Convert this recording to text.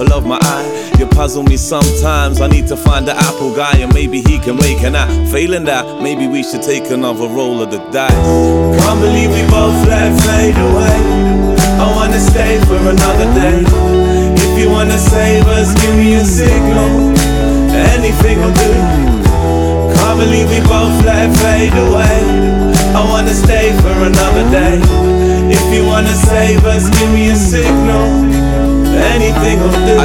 of my eye. You puzzle me sometimes. I need to find the apple guy, and maybe he can make an app. Failing that, maybe we should take another roll of the dice. Can't believe we both let fade away. I wanna stay for another day. If you wanna save us, give me a signal. Anything will do. Can't believe we both let fade away. I wanna stay for another day. If you wanna save us, give me a signal. Anything will do.